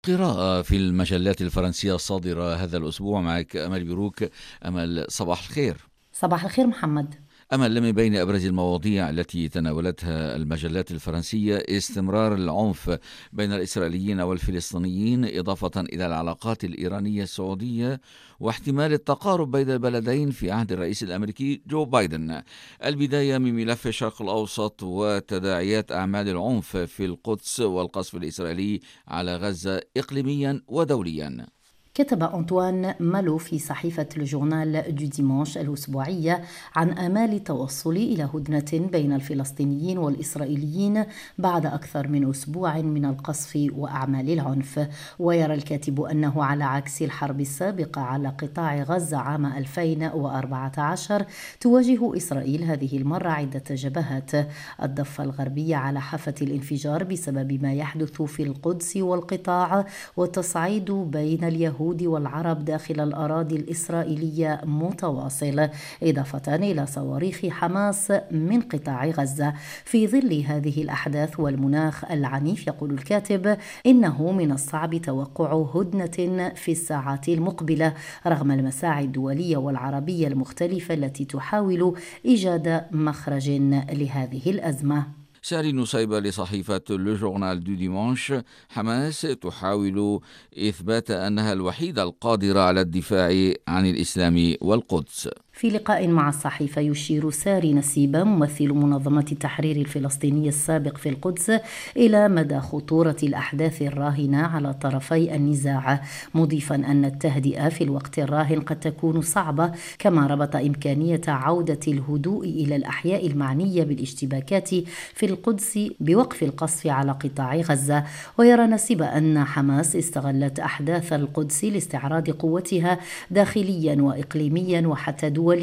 قراءة في المجلات الفرنسية الصادرة هذا الأسبوع. معك أمل بيروك. أمل، صباح الخير. صباح الخير محمد. أمل، من بين أبرز المواضيع التي تناولتها المجلات الفرنسية استمرار العنف بين الإسرائيليين والفلسطينيين، إضافة إلى العلاقات الإيرانية السعودية واحتمال التقارب بين البلدين في عهد الرئيس الأمريكي جو بايدن. البداية من ملف الشرق الأوسط وتداعيات أعمال العنف في القدس والقصف الإسرائيلي على غزة إقليميا ودوليا. كتب أنطوان مالو في صحيفة الجورنال دو ديمانش الأسبوعية عن آمال التوصل إلى هدنة بين الفلسطينيين والإسرائيليين بعد أكثر من أسبوع من القصف وأعمال العنف. ويرى الكاتب أنه على عكس الحرب السابقة على قطاع غزة عام 2014 تواجه إسرائيل هذه المرة عدة جبهات: الضفة الغربية على حافة الانفجار بسبب ما يحدث في القدس والقطاع، والتصعيد بين اليهود والعرب داخل الأراضي الإسرائيلية متواصل، إضافة إلى صواريخ حماس من قطاع غزة. في ظل هذه الأحداث والمناخ العنيف، يقول الكاتب إنه من الصعب توقع هدنة في الساعات المقبلة رغم المساعي الدولية والعربية المختلفة التي تحاول إيجاد مخرج لهذه الأزمة. ساري نصيبة لصحيفة لو جورنال دو ديمانش: حماس تحاول إثبات أنها الوحيدة القادرة على الدفاع عن الإسلام والقدس. في لقاء مع الصحيفة يشير ساري نسيبة ممثل منظمة التحرير الفلسطيني السابق في القدس إلى مدى خطورة الأحداث الراهنة على طرفي النزاع، مضيفا أن التهدئة في الوقت الراهن قد تكون صعبة، كما ربط إمكانية عودة الهدوء إلى الأحياء المعنية بالاشتباكات في القدس بوقف القصف على قطاع غزة. ويرى نسيبة أن حماس استغلت أحداث القدس لاستعراض قوتها داخليا وإقليميا وحتى دوليا،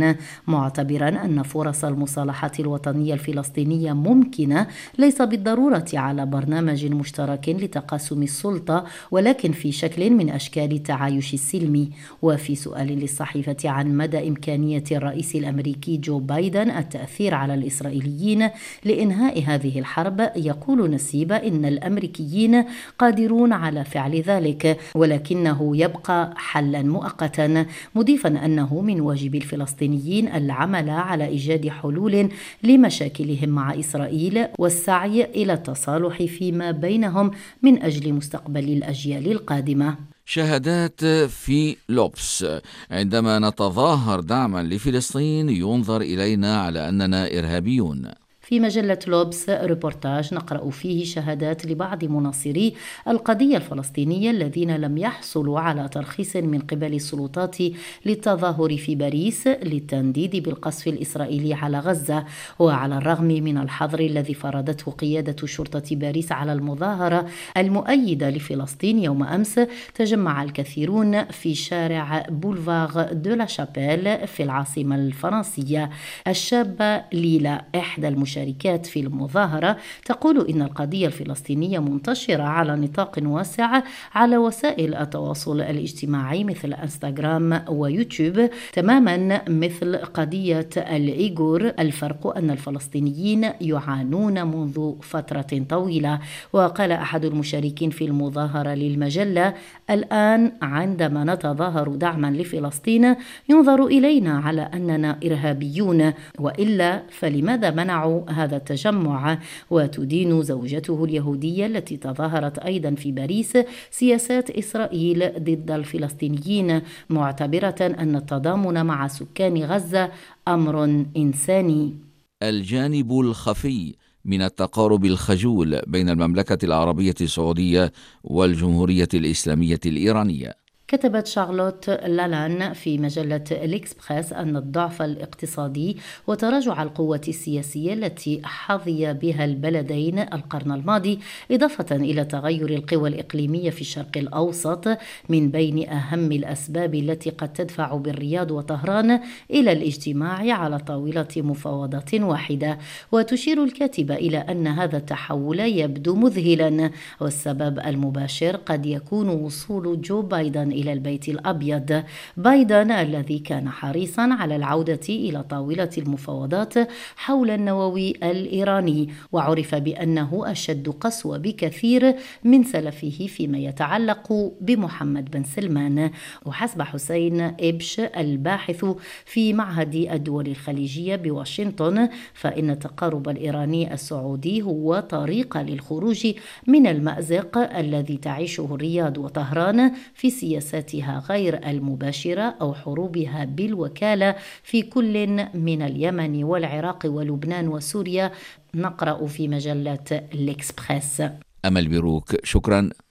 معتبرا أن فرص المصالحة الوطنية الفلسطينية ممكنة ليس بالضرورة على برنامج مشترك لتقاسم السلطة، ولكن في شكل من أشكال التعايش السلمي. وفي سؤال للصحيفة عن مدى إمكانية الرئيس الأمريكي جو بايدن التأثير على الإسرائيليين لإنهاء هذه الحرب، يقول نسيبة إن الأمريكيين قادرون على فعل ذلك، ولكنه يبقى حلا مؤقتا، مضيفا أنه من واجب الفلسطينيين العمل على إيجاد حلول لمشاكلهم مع إسرائيل والسعي إلى التصالح فيما بينهم من أجل مستقبل الأجيال القادمة. شهادات في لوبس: عندما نتظاهر دعما لفلسطين ينظر إلينا على أننا إرهابيون. في مجلة لوبس ريبورتاج نقرأ فيه شهادات لبعض مناصري القضية الفلسطينية الذين لم يحصلوا على ترخيص من قبل السلطات للتظاهر في باريس للتنديد بالقصف الإسرائيلي على غزة. وعلى الرغم من الحظر الذي فرضته قيادة شرطة باريس على المظاهرة المؤيدة لفلسطين يوم أمس، تجمع الكثيرون في شارع بولفار دو لا شابيل في العاصمة الفرنسية. الشابة ليلا، إحدى المشاركات في المظاهرة، تقول إن القضية الفلسطينية منتشرة على نطاق واسع على وسائل التواصل الاجتماعي مثل انستغرام ويوتيوب، تماما مثل قضية الإيغور. الفرق أن الفلسطينيين يعانون منذ فترة طويلة. وقال أحد المشاركين في المظاهرة للمجلة: الآن عندما نتظاهر دعما لفلسطين ينظر إلينا على أننا إرهابيون، وإلا فلماذا منعوا هذا التجمع؟ وتدين زوجته اليهودية التي تظاهرت أيضا في باريس سياسات إسرائيل ضد الفلسطينيين، معتبرة أن التضامن مع سكان غزة أمر إنساني. الجانب الخفي من التقارب الخجول بين المملكة العربية السعودية والجمهورية الإسلامية الإيرانية. كتبت شارلوت لالان في مجلة الإكسبريس أن الضعف الاقتصادي وتراجع القوة السياسية التي حظي بها البلدين القرن الماضي، إضافة إلى تغير القوى الإقليمية في الشرق الأوسط، من بين أهم الأسباب التي قد تدفع بالرياض وطهران إلى الاجتماع على طاولة مفاوضات واحدة. وتشير الكاتبة إلى أن هذا التحول يبدو مذهلا، والسبب المباشر قد يكون وصول جو بايدن إلى البيت الأبيض. بايدن الذي كان حريصا على العودة إلى طاولة المفاوضات حول النووي الإيراني، وعرف بأنه أشد قسوة بكثير من سلفه فيما يتعلق بمحمد بن سلمان. وحسب حسين إبش الباحث في معهد الدول الخليجية بواشنطن، فإن التقارب الإيراني السعودي هو طريقة للخروج من المأزق الذي تعيشه الرياض وطهران في سياساتها غير المباشرة أو حروبها بالوكالة في كل من اليمن والعراق ولبنان وسوريا. نقرأ في مجلة الإكسبريس. أمل بيروك، شكرا.